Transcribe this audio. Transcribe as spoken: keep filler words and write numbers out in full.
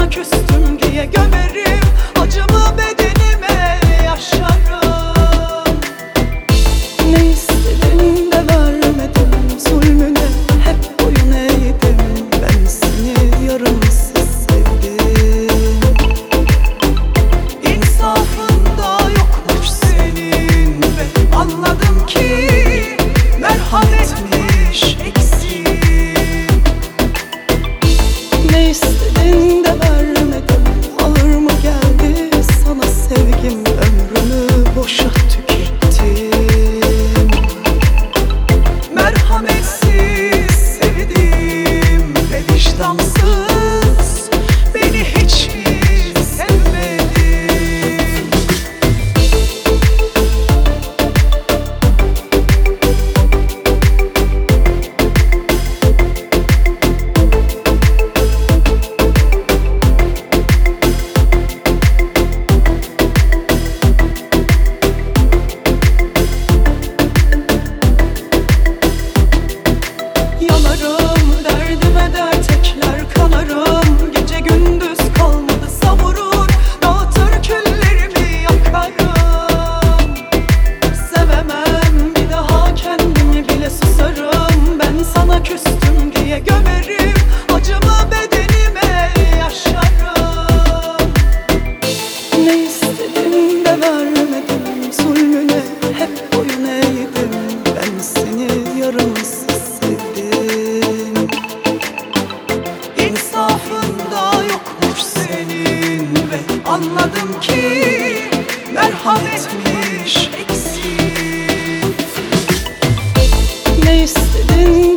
sana küstüm diye gömerim acımı bedenime yaşarım. Ne istedin de vermedim, zulmüne hep boyun eğdim. Ben seni yarımsız sevdim. İnsafında yokmuş senin ve anladım ki merhametmiş eksiğim. Ne istedin de vermedim, ağır mı geldi sana sevgim? Ömrümü boşa tükettim. Merhametsiz sevdim ve vicdansız beni hiç mi sevmedin? Yanarım, derdime dert ekler kanarım. Gece gündüz kalmadı savurur, dağıtır küllerimi yakarım. Sevemem bir daha kendimi bile susarım. Ben sana küstüm diye gömerim acımı bedenime yaşarım. Ne istedin de vermedim, zulmüne hep boyun eğdim. Ben seni yarımsız sevdim. İnsafında yokmuş senin ve anladım ki merhametmiş eksiğim. Ne istedin